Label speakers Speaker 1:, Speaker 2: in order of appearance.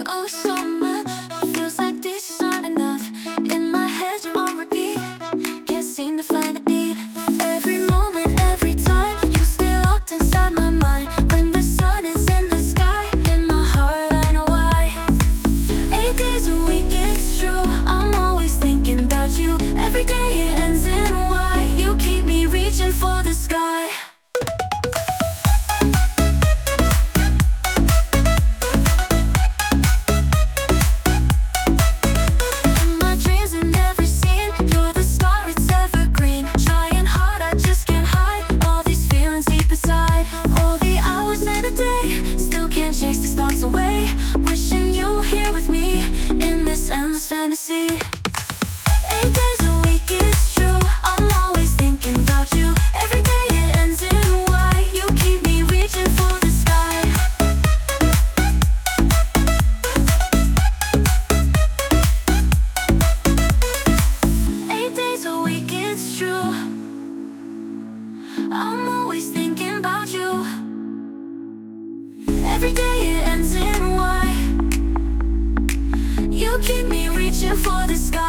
Speaker 1: oh so much. Feels like this aren't enough. In my head you're on repeat. Can't seem to find the beat. Every moment, every time, you stay locked inside my mind. When the sun is in the sky, in my heart I know why. 8 days a week, it's true, I'm always thinking about you. Every day it ends in a why. You keep me reaching for the sky. Away, wishing you were here with me in this endless fantasy. 8 days a week, it's true, I'm always thinking about you. Every day it ends in a why. You keep me reaching for the sky. 8 days a week, it's true, I'm always thinking about you. Every day it ends in a why. You keep me reaching for the sky.